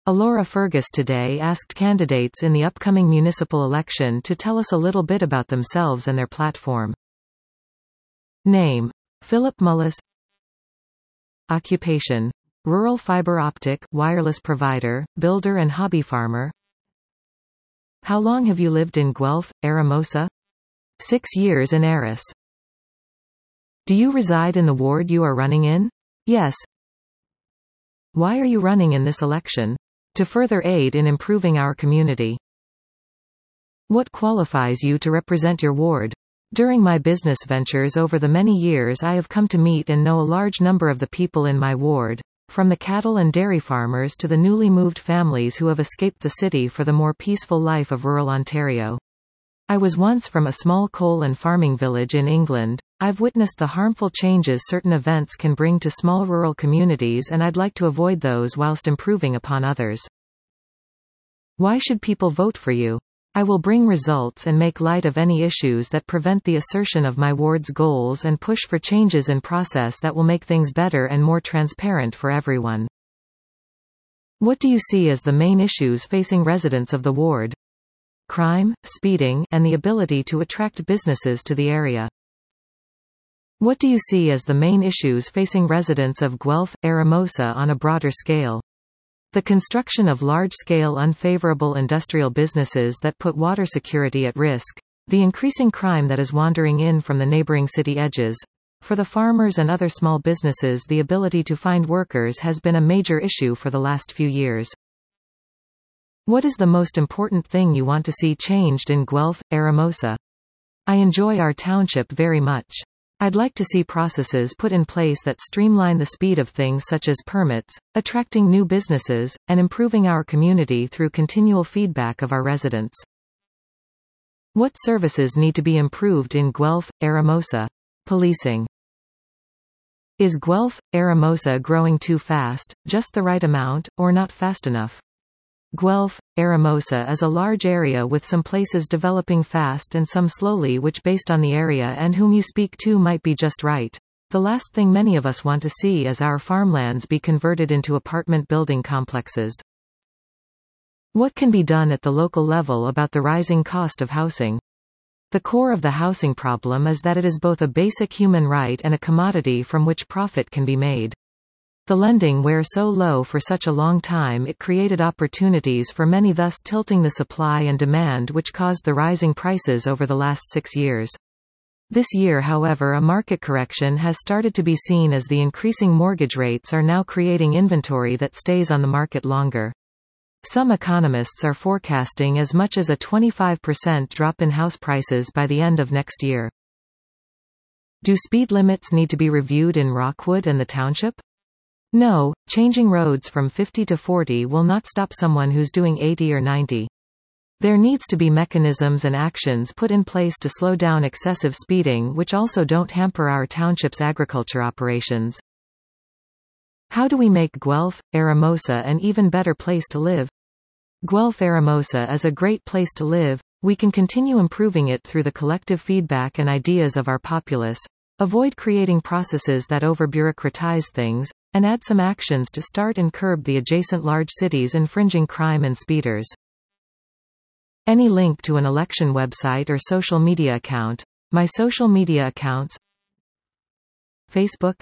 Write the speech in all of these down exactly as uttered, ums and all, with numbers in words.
Alora Fergus today asked candidates in the upcoming municipal election to tell us a little bit about themselves and their platform. Name: Philip Mullis. Occupation: rural fiber optic wireless provider, builder and hobby farmer. How long have you lived in Guelph, Aramosa? Six years in Arras. Do you reside in the ward you are running in? Yes. Why are you running in this election? To further aid in improving our community. What qualifies you to represent your ward? During my business ventures over the many years I have come to meet and know a large number of the people in my ward, from the cattle and dairy farmers to the newly moved families who have escaped the city for the more peaceful life of rural Ontario. I was once from a small coal and farming village in England. I've witnessed the harmful changes certain events can bring to small rural communities, and I'd like to avoid those whilst improving upon others. Why should people vote for you? I will bring results and make light of any issues that prevent the assertion of my ward's goals and push for changes in process that will make things better and more transparent for everyone. What do you see as the main issues facing residents of the ward? Crime, speeding, and the ability to attract businesses to the area. What do you see as the main issues facing residents of Guelph, Aramosa on a broader scale? The construction of large-scale unfavorable industrial businesses that put water security at risk, the increasing crime that is wandering in from the neighboring city edges. For the farmers and other small businesses, the ability to find workers has been a major issue for the last few years. What is the most important thing you want to see changed in Guelph, Aramosa? I enjoy our township very much. I'd like to see processes put in place that streamline the speed of things such as permits, attracting new businesses, and improving our community through continual feedback of our residents. What services need to be improved in Guelph, Aramosa? Policing. Is Guelph, Aramosa growing too fast, just the right amount, or not fast enough? Guelph, Aramosa is a large area with some places developing fast and some slowly, which based on the area and whom you speak to might be just right. The last thing many of us want to see is our farmlands be converted into apartment building complexes. What can be done at the local level about the rising cost of housing? The core of the housing problem is that it is both a basic human right and a commodity from which profit can be made. The lending were so low for such a long time it created opportunities for many, thus tilting the supply and demand, which caused the rising prices over the last six years. This year, however, a market correction has started to be seen as the increasing mortgage rates are now creating inventory that stays on the market longer. Some economists are forecasting as much as a twenty-five percent drop in house prices by the end of next year. Do speed limits need to be reviewed in Rockwood and the township? No, changing roads from fifty to forty will not stop someone who's doing eighty or ninety. There needs to be mechanisms and actions put in place to slow down excessive speeding, which also don't hamper our township's agriculture operations. How do we make Guelph, Aramosa an even better place to live? Guelph, Aramosa is a great place to live. We can continue improving it through the collective feedback and ideas of our populace, avoid creating processes that over-bureaucratize things, and add some actions to start and curb the adjacent large cities infringing crime and speeders. Any link to an election website or social media account? My social media accounts: Facebook,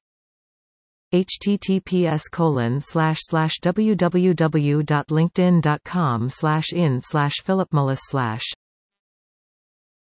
https colon slash slash www dot linkedin dot com slash in slash philipmullis slash